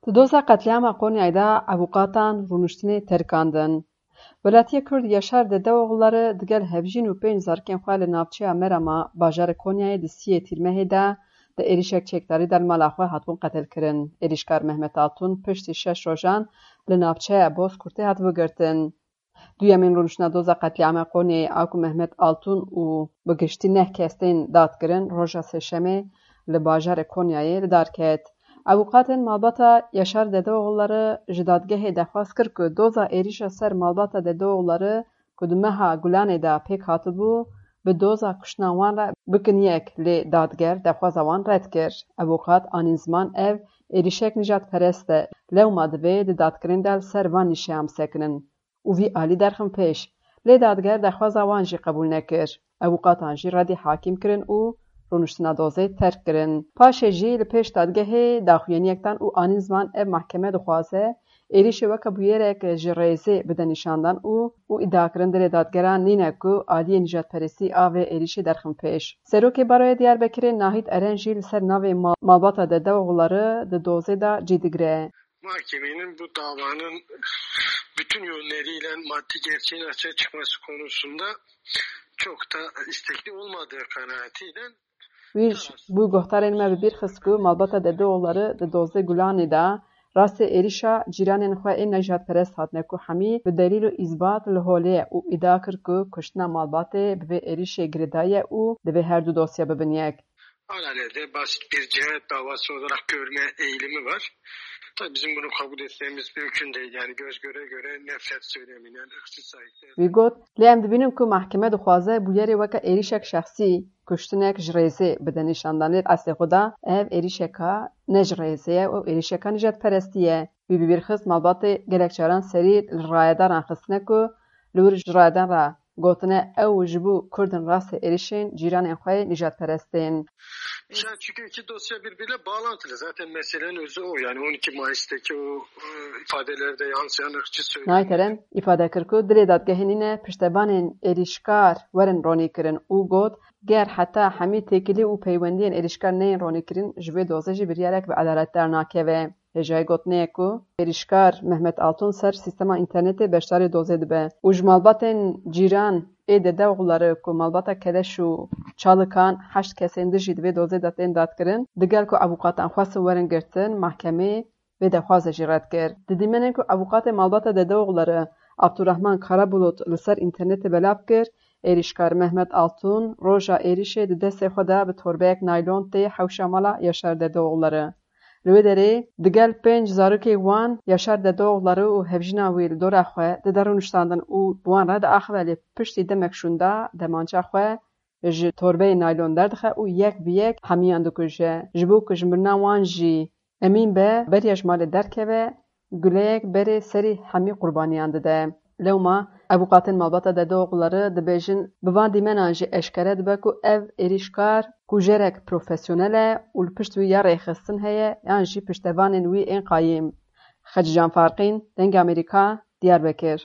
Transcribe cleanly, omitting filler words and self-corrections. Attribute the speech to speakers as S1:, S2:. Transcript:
S1: Di doza qetliyama Konyayê de evoqatan rûniştinê terkandin. Welatiya Kurd Yaşar Dedeoğulları digel hevjîn û pênc zarokên xwe li navçeya Merama bajarê Konyayê di 3 Tîrmehê de di êrişek çekdarî dermala xwe hatibûn qetelkirin. Êrişkar Mehmet Altun piştî 6 rojan li navçeya Bozkurtê hat bigirtin. Duyemên rûniştina doza qetliyama Konyayê a ku Mehmet Altun û bi giştî 9 kes tên dadkirin roja sêşemê li bajarê Konyayê li dar ket. Avukatên malbata Yaşar Dedeoğulları ji dadgehê dexwaz kir ku doza êrişa ser malbata Dedeoğulları ku di meha Gulanê de pêk hatibû, bi doza kuştina wan re bikin yek lê dadger dexwaza wan red kir. Avukat anîn ziman ev êrişek nijadperest e, lewma divê di dadkirên de li ser van nîşeyam sekinin û vî alî derxin pêş. Lê dadger dexwaza wan jî qebûl nekir. Avukatan jî redî hakîm kirin û rûniştina dozê terk kirin. Paşê jî li pêş dadgehê daxuyaniyekdan û anîn ziman ev mahkeme dixwaze êrişê weke bûyerek ji rêzê bide nîşandan û îdia kirin dilê dadgeran nîne ku aliyê nijadperestî a vê êrişê derxin pêş. Serokê Baroya Diyarbekirê Nahit Eren jî li ser navê malbata Dedeoğulları di dozê de cî digire.
S2: Mahkemenin bu davanın bütün yönleriyle maddi gerçeğin açığa çıkması konusunda çok da istekli olmadığı kanaatiyle
S1: Wî bû guhdarên me bi bîr xist ku malbata Dedeoğulları di dozê Gulanê de rastê êrişa cîranên xwe ên nejadperest hatine ku hemî bi delîl û îzbat li holê ye û îdia kir ku kuştina malbatê bi vê êrişê girêdayî ye û divê her du dosya bibin yek.
S2: alelade basit bir cinayet davası olarak görme eğilimi var. Tabii bizim bunu kabul etmemiz mümkün değil. Yani göz göre göre nefret söylemine, ırkçı sahipler.
S1: Wî got, lê em dibînin ku mahkeme dixwaze bûyerê weke êrişek şexsî kuştinek ji rêzê bide nîşandan lê eslê xwe de ev êrişeka ne ji rêzê ye û êrişeka nijadperestî ye. Wî bi bîr xist malbatê gelek caran serî li rayedaran xistine ku li wir ji rayedan re gotine ew ji bo Kurdin rastê êrişên cîranên xwe nijadperest tên.
S2: Yani çünkü iki dosya birbiriyle bağlantılı. Zaten meselenin özü o. Yani 12 Mayıs'taki o ifadelerde yansıyan ırkçı söylem.
S1: Nahit Eren îfade kir ku dilê dadgehê nîne piştebanên êrişkar werin ronîkirin û got ger heta hemî têkilî û peywendiyên êrişkar neyên ronîkirin ji vê dozê jî biryarek bi edaletdar nakeve. Hêjayî gotinê ku êrişkar Mehmet Altun ser sîstema înternetê beşdarî dozê dibe û ji malbatên cîran ê Dedeoğulları ku malbata Keleş û Çalıkan 8 kesên din jî divê dozê de tên dadkirin, digel ku avukatan xwestin werin girtin, mahkemê vê dexwazê jî red kir. Di dîmenên ku avukatê malbata Dedeoğulları Abdurrahman Karabulut li ser înternetê belav kir, êrişkar Mehmet Altun roja êrişê di destê xwe de bi torbeyek naylon tê hewşa mala Yaşar Dedeoğulları. Li wê derê digel 5 zarokê wan Yaşar Dedeoğulları û hevjîna wî li dora xwe di der rûniştandin û bi wan re diaxive lê piştî demek şûnda demança xwe ji torbeyê naylon derdixe û yek bi yek hemîyan dikuje. Ji bo ku ji mirina wan jî emîn be beriya ji malê derkeve, guleyek berê serî hemî qurbaniyan dide. Lewma avukatên malbata Dedeoğulları dibêjin bi van dîmenan jî eşkere dibe ku ev êrişkar kujerek profesyonel e û li pişt wî ya rêxistin heye yan jî piştevanên wî ên qayîm. Xecican Farqîn, Dengê Amerîka, Diyarbekir.